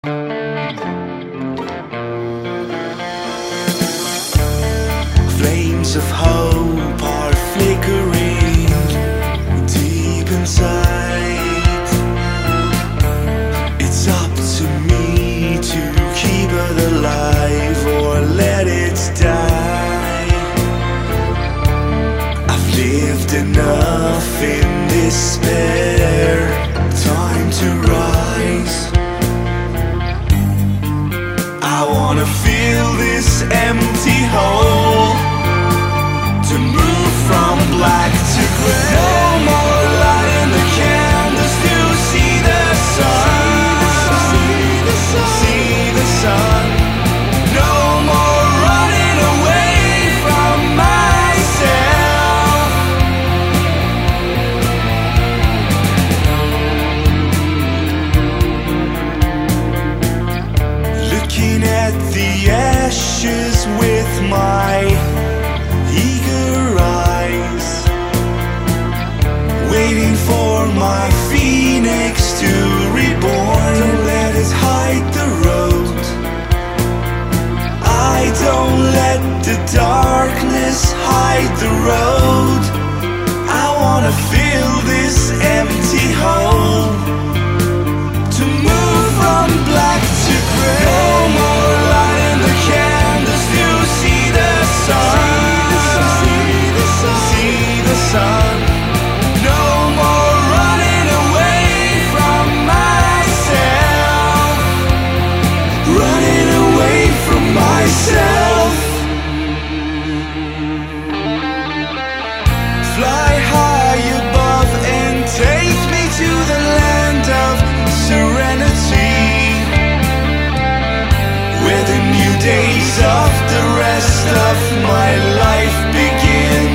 Flames of hope are flickering deep inside. It's up to me to keep it alive or let it die. I've lived enough in despair. Time to rise. I wanna fill this empty hole, to move from black to gray. No more light in the candles to see the sun. See the sun. No more running away from myself. Looking at the ashes with my eager eyes, waiting for my phoenix to reborn. Don't let it hide the road. I don't let the darkness hide the road. I wanna fill this empty hole, to move from black to gray. No more light in the candles to see the sun. See the sun. No more running away from myself. Running away from myself. Fly high above and take me to the land of serenity, where the new days of the rest of my life begin.